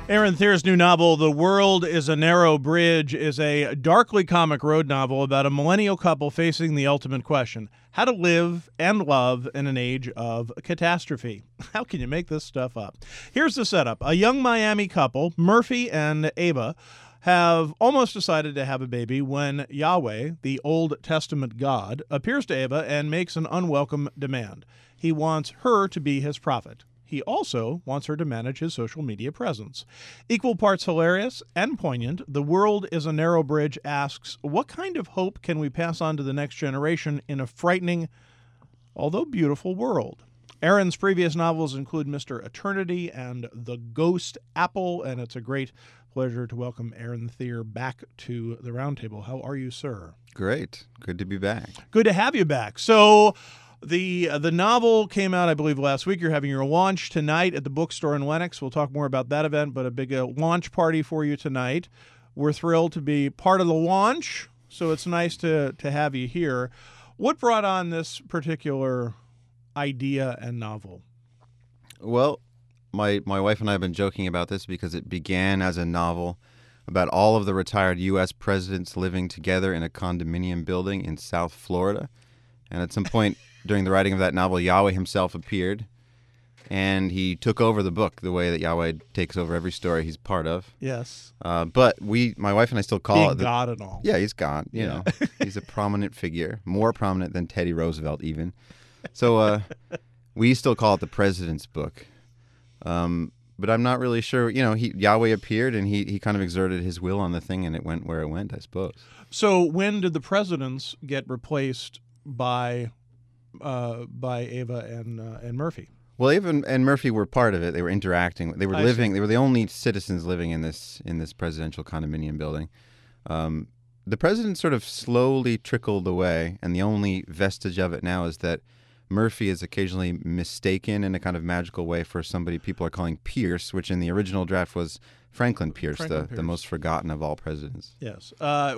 Aaron Thier's new novel, The World is a Narrow Bridge, is a darkly comic road novel about a millennial couple facing the ultimate question: how to live and love in an age of catastrophe. How can you make this stuff up? Here's the setup. A young Miami couple, Murphy and Ava, have almost decided to have a baby when Yahweh, the Old Testament God, appears to Ava and makes an unwelcome demand. He wants her to be his prophet. He also wants her to manage his social media presence. Equal parts hilarious and poignant, The World is a Narrow Bridge asks, what kind of hope can we pass on to the next generation in a frightening, although beautiful world? Aaron's previous novels include Mr. Eternity and The Ghost Apple, and it's a great pleasure to welcome Aaron Thier back to the Roundtable. How are you, sir? Great. Good to be back. Good to have you back. So the novel came out, I believe, last week. You're having your launch tonight at the bookstore in Lenox. We'll talk more about that event, but a big launch party for you tonight. We're thrilled to be part of the launch, so it's nice to have you here. What brought on this particular idea and novel? Well, my wife and I have been joking about this because it began as a novel about all of the retired U.S. presidents living together in a condominium building in South Florida. And at some point during the writing of that novel, Yahweh himself appeared, and he took over the book the way that Yahweh takes over every story he's part of. Yes. But my wife and I still call Being it God and all. Yeah, he's God. You know, he's a prominent figure, more prominent than Teddy Roosevelt even. So we still call it the President's Book. But I'm not really sure. You know, Yahweh appeared, and he kind of exerted his will on the thing, and it went where it went, I suppose. So when did the presidents get replaced by Ava and Murphy? Well, Ava and Murphy were part of it. They were interacting. They were living. They were the only citizens living in this presidential condominium building. The president sort of slowly trickled away, and the only vestige of it now is that Murphy is occasionally mistaken in a kind of magical way for somebody people are calling Pierce, which in the original draft was Franklin Pierce, the most forgotten of all presidents. Yes.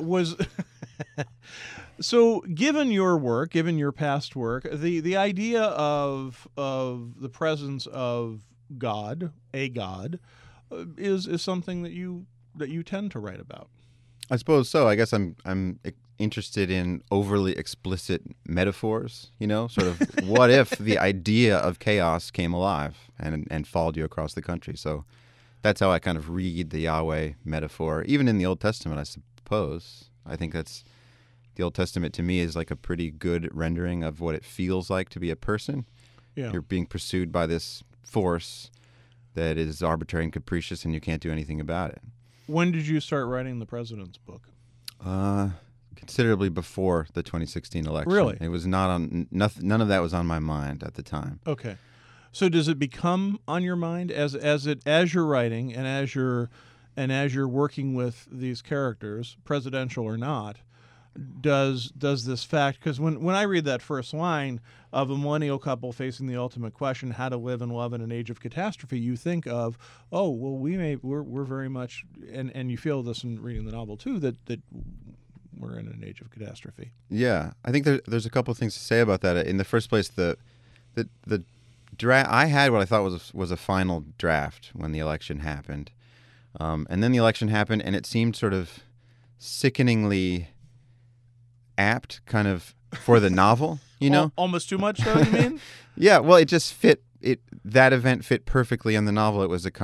So given your work, given your past work, the idea of the presence of God, a God, is something that you tend to write about. I suppose so. I guess I'm interested in overly explicit metaphors, you know, sort of what if the idea of chaos came alive and followed you across the country. So that's how I kind of read the Yahweh metaphor, even in the Old Testament, I suppose. I think the Old Testament to me is like a pretty good rendering of what it feels like to be a person. Yeah. You're being pursued by this force that is arbitrary and capricious, and you can't do anything about it. When did you start writing the President's Book? Considerably before the 2016 election. Really? It was not on. None of that was on my mind at the time. Okay. So does it become on your mind as you're writing and as you're working with these characters, presidential or not? Does this fact, because when I read that first line of a millennial couple facing the ultimate question, how to live and love in an age of catastrophe, you think of, oh, well, we're very much, and you feel this in reading the novel too, that we're in an age of catastrophe. Yeah, I think there's a couple of things to say about that. In the first place, the draft, I had what I thought was a final draft when the election happened, and then the election happened, and it seemed sort of sickeningly apt kind of for the novel, you know? Almost too much, though, you mean? Yeah, well, it just fit. That event fit perfectly in the novel.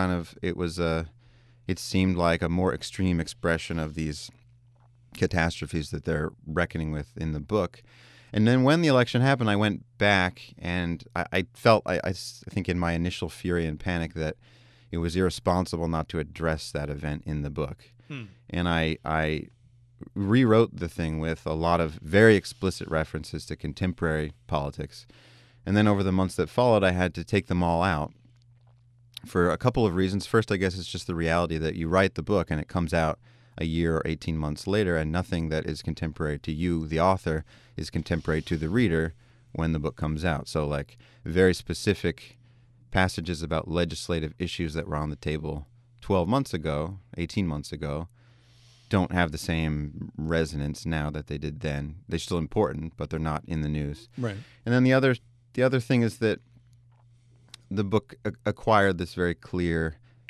It seemed like a more extreme expression of these catastrophes that they're reckoning with in the book. And then when the election happened, I went back and I felt, I think in my initial fury and panic, that it was irresponsible not to address that event in the book. And I rewrote the thing with a lot of very explicit references to contemporary politics. And then over the months that followed, I had to take them all out for a couple of reasons. First, I guess it's just the reality that you write the book and it comes out a year or 18 months later, and nothing that is contemporary to you, the author, is contemporary to the reader when the book comes out. So, like, very specific passages about legislative issues that were on the table 12 months ago, 18 months ago, don't have the same resonance now that they did then. They're still important, but they're not in the news. Right. And then the other thing is that the book acquired this very clear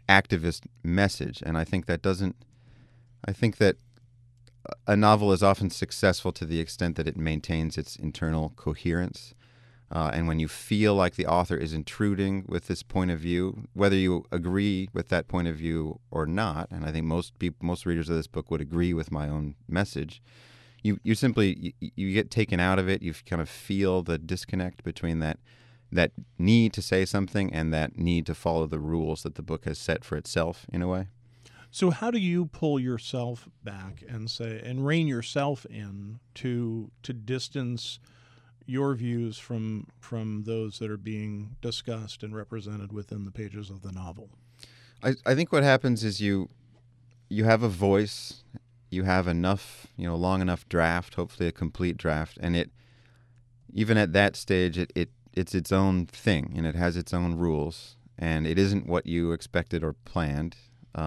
activist message, and I think that doesn't. I think that a novel is often successful to the extent that it maintains its internal coherence. And when you feel like the author is intruding with this point of view, whether you agree with that point of view or not, and I think most readers of this book would agree with my own message, you simply you get taken out of it. You kind of feel the disconnect between that need to say something and that need to follow the rules that the book has set for itself in a way. So how do you pull yourself back and rein yourself in to distance your views from those that are being discussed and represented within the pages of the novel? I think what happens is you have a voice, you have enough, long enough draft, hopefully a complete draft, and it even at that stage it's its own thing and it has its own rules and it isn't what you expected or planned.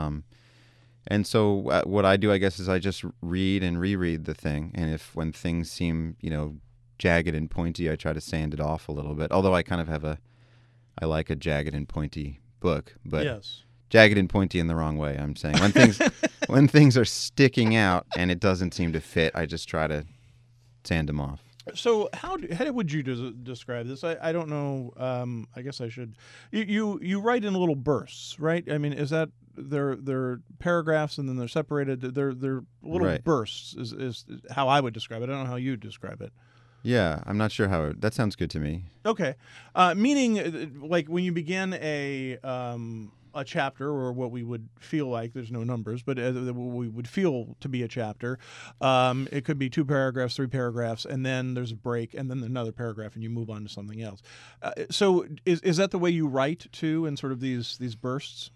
And so what I do, I guess, is I just read and reread the thing, and when things seem, jagged and pointy, I try to sand it off a little bit. Although I kind of I like a jagged and pointy book, but yes. Jagged and pointy in the wrong way. I'm saying when things are sticking out and it doesn't seem to fit, I just try to sand them off. So how would you describe this? I don't know. I guess I should. You write in little bursts, right? I mean, is that they're paragraphs and then they're separated? They're little Right. bursts is how I would describe it. I don't know how you describe it. Yeah, I'm not sure how that sounds good to me. Okay, meaning like when you begin a chapter, or what we would feel like, there's no numbers, but what we would feel to be a chapter, it could be 2 paragraphs, 3 paragraphs, and then there's a break, and then another paragraph, and you move on to something else. So is that the way you write too, in sort of these bursts,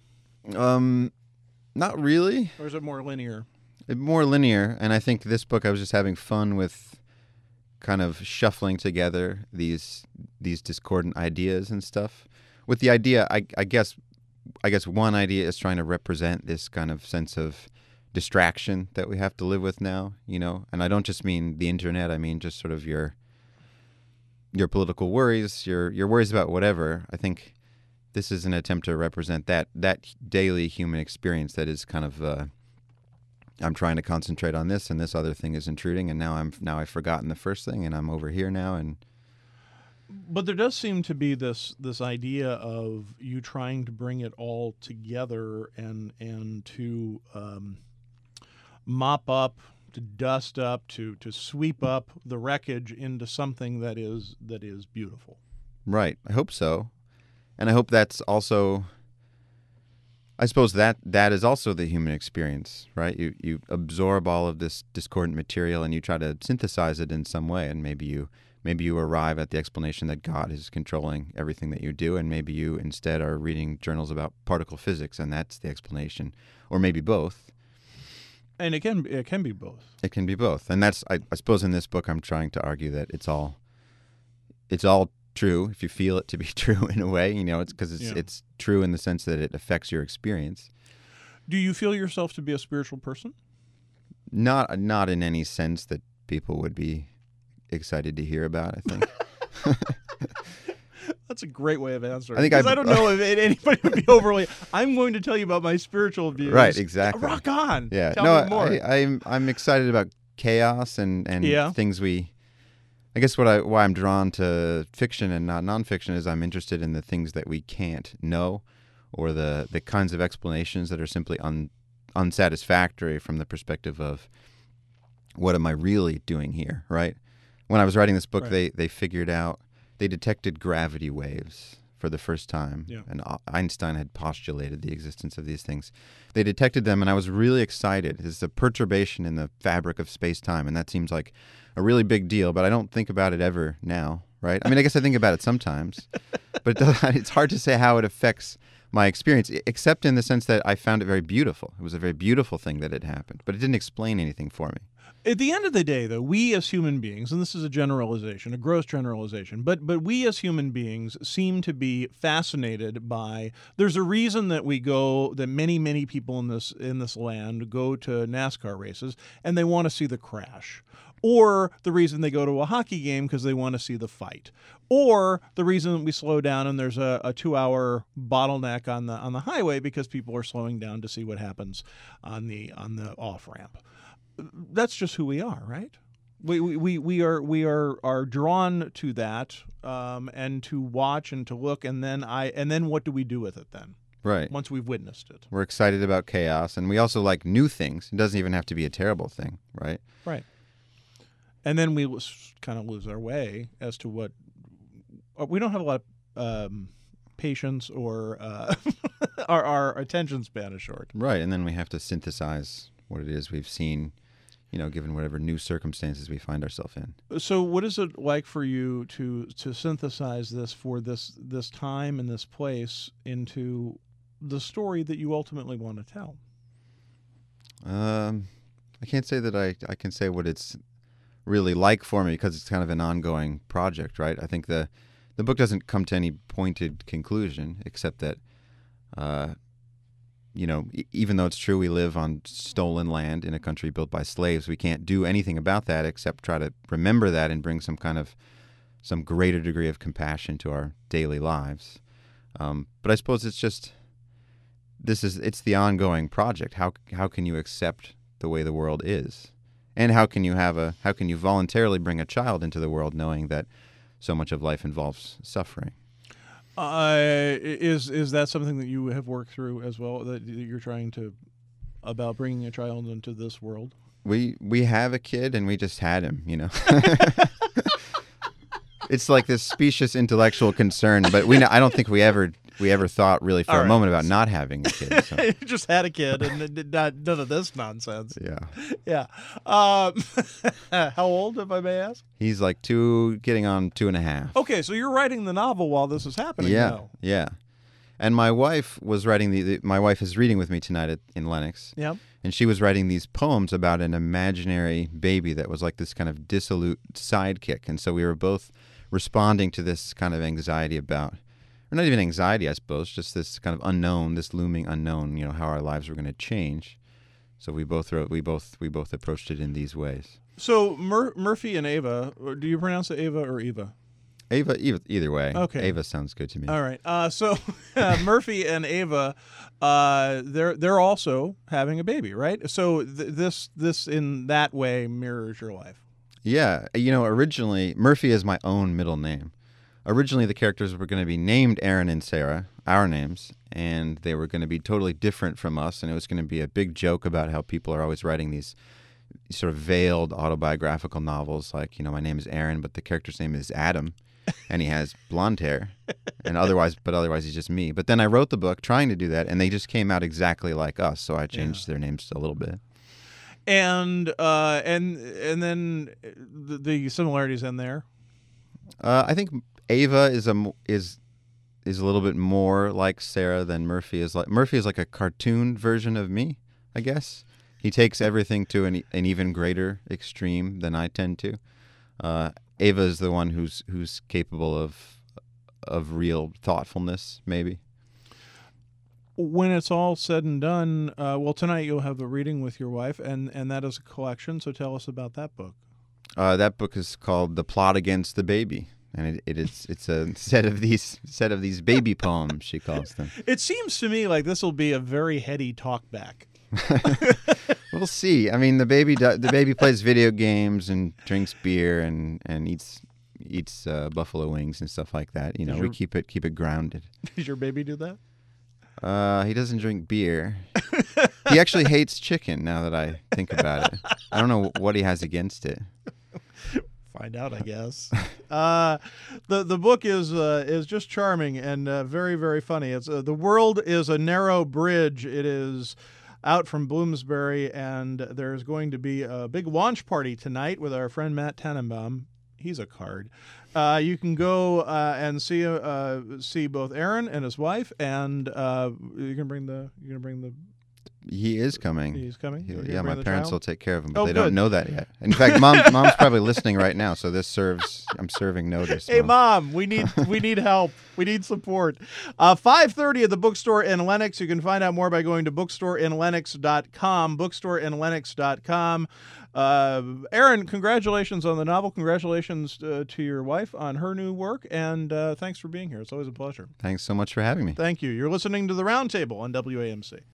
Not really. or is it more linear? More linear, and I think this book I was just having fun with kind of shuffling together these discordant ideas and stuff. With the idea, I guess one idea is trying to represent this kind of sense of distraction that we have to live with now, and I don't just mean the internet, I mean just sort of your political worries, your worries about whatever. I think this is an attempt to represent that daily human experience that is kind of I'm trying to concentrate on this, and this other thing is intruding, and now I've forgotten the first thing, and I'm over here now. And but there does seem to be this idea of you trying to bring it all together and to mop up, to dust up, to sweep up the wreckage into something that is beautiful. Right, I hope so, and I hope that's also. I suppose that is also the human experience, right? You absorb all of this discordant material and you try to synthesize it in some way, and maybe you arrive at the explanation that God is controlling everything that you do, and maybe you instead are reading journals about particle physics, and that's the explanation, or maybe both. And it can be both. It can be both, and that's I suppose in this book I'm trying to argue that it's all true if you feel it to be true in a way, it's because it's true in the sense that it affects your experience. Do you feel yourself to be a spiritual person? Not in any sense that people would be excited to hear about, I think. That's a great way of answering. I think because I don't know if anybody would be overly. I'm going to tell you about my spiritual views. Right, exactly. Rock on. Yeah, Tell me more. I'm excited about chaos and things we. I guess why I'm drawn to fiction and not nonfiction is I'm interested in the things that we can't know, or the kinds of explanations that are simply unsatisfactory from the perspective of what am I really doing here, right? When I was writing this book, right. they detected gravity waves for the first time, yeah. and Einstein had postulated the existence of these things. They detected them, and I was really excited. It's a perturbation in the fabric of space-time, and that seems like a really big deal, but I don't think about it ever now, right? I mean, I guess I think about it sometimes, but it's hard to say how it affects my experience, except in the sense that I found it very beautiful. It was a very beautiful thing that had happened, but it didn't explain anything for me. At the end of the day, though, we as human beings, and this is a generalization, a gross generalization, but we as human beings seem to be fascinated by. There's a reason that many people in this land go to NASCAR races, and they want to see the crash, or the reason they go to a hockey game because they want to see the fight, or the reason we slow down and there's a 2-hour bottleneck on the highway because people are slowing down to see what happens on the off ramp. That's just who we are, right? We are drawn to that, and to watch and to look, and then what do we do with it then? Right. Once we've witnessed it. We're excited about chaos, and we also like new things. It doesn't even have to be a terrible thing, right? Right. And then we kind of lose our way as to what we don't have a lot of patience, or our attention span is short. Right, and then we have to synthesize what it is we've seen, given whatever new circumstances we find ourselves in. So what is it like for you to synthesize this for this time and this place into the story that you ultimately want to tell? I can't say that I can say what it's really like for me, because it's kind of an ongoing project, right? I think the book doesn't come to any pointed conclusion, except that, even though it's true we live on stolen land in a country built by slaves, we can't do anything about that except try to remember that and bring some greater degree of compassion to our daily lives. But I suppose it's just, it's the ongoing project. How can you accept the way the world is? And how can you voluntarily bring a child into the world knowing that so much of life involves suffering? Is that something that you have worked through as well, that you're trying to, about bringing a child into this world? We have a kid, and we just had him, It's like this specious intellectual concern, but I don't think we ever thought really for a moment about not having a kid. So. You just had a kid, and none of this nonsense. Yeah. Yeah. How old, if I may ask? He's like 2, getting on 2.5. Okay, so you're writing the novel while this is happening. Yeah, now. yeah. And my wife was writing my wife is reading with me tonight in Lenox. Yeah. And she was writing these poems about an imaginary baby that was like this kind of dissolute sidekick. And so we were both responding to this kind of anxiety about, or not even anxiety, I suppose, just this kind of unknown, this looming unknown, how our lives were going to change. So we both approached it in these ways. So Murphy and Ava, do you pronounce it Ava or Eva? Ava, either way. Okay. Ava sounds good to me. All right. So Murphy and Ava, they're also having a baby, right? So this in that way mirrors your life. Yeah. Originally, Murphy is my own middle name. Originally, the characters were going to be named Aaron and Sarah, our names, and they were going to be totally different from us, and it was going to be a big joke about how people are always writing these sort of veiled autobiographical novels, like, my name is Aaron, but the character's name is Adam, and he has blonde hair, and otherwise he's just me. But then I wrote the book trying to do that, and they just came out exactly like us, so I changed their names a little bit. And then the similarities in there. I think Ava is a little bit more like Sarah than Murphy is. Murphy is like a cartoon version of me, I guess. He takes everything to an even greater extreme than I tend to. Ava is the one who's capable of real thoughtfulness, maybe. When it's all said and done, tonight you'll have a reading with your wife, and that is a collection. So tell us about that book. That book is called "The Plot Against the Baby," and it's a set of these baby poems, she calls them. It seems to me like this will be a very heady talkback. We'll see. I mean, the baby plays video games and drinks beer and eats buffalo wings and stuff like that. We keep it grounded. Does your baby do that? He doesn't drink beer. He actually hates chicken, now that I think about it. I don't know what he has against it. Find out, I guess. The book is just charming and very, very funny. It's The World is a Narrow Bridge. It is out from Bloomsbury, and there's going to be a big launch party tonight with our friend Matt Tannenbaum. He's a card. You can go and see both Aaron and his wife, and you're gonna bring the He is coming. He's coming? You're gonna Yeah, my bring the parents child? will take care of him, but Oh, they good. don't know that yet. In fact, mom's probably listening right now, so this serves. I'm serving notice. Hey, Mom, we need help. We need support. 5:30 at the bookstore in Lenox. You can find out more by going to bookstoreInLenox.com. BookstoreInLenox.com. Aaron, congratulations on the novel. Congratulations to your wife on her new work, and thanks for being here. It's always a pleasure. Thanks so much for having me. Thank you. You're listening to the Roundtable on WAMC.